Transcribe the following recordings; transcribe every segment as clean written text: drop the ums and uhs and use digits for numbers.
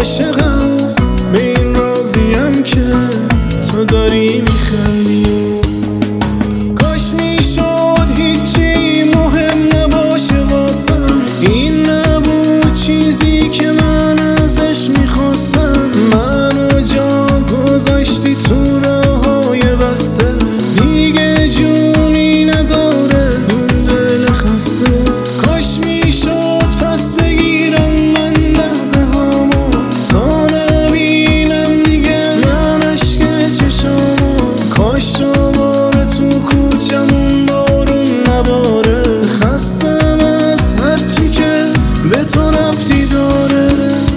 عاشقم، به این راضیم که تو داری میخندی. کاش میشد هیچی مهم نباشه واسم، این نبود چیزی که من ازش میخواستم. منو جا گذاشتی تو راههای بسته، دیگه جونی نداره این دل خسته. کاش میشد پس بگیرم من لحظه هامو، تا نبینم دیگه من عشق چشامو. کاش دوباره تو کوچمون بارون نباره، خستم از هرچی که به تو ربطی داره.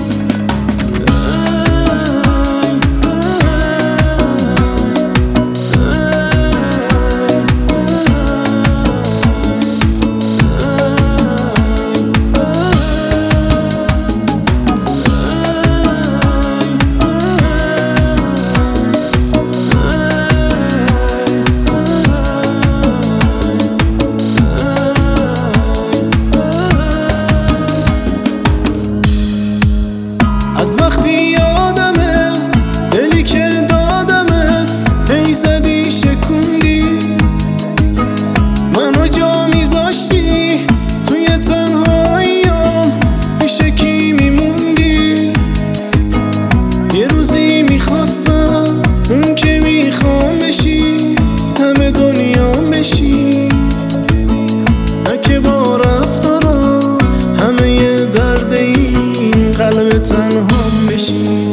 از وقتی یادمه دلی که دادمت، هی زدی شکوندی منو جا میذاشتی توی تنهاییام، پیش کی میموندی. یه روزی میخواستم اون که میخوام بشی، همه دنیام بشی، نه که با رفتارات همه درد این قلب تنهام بشی.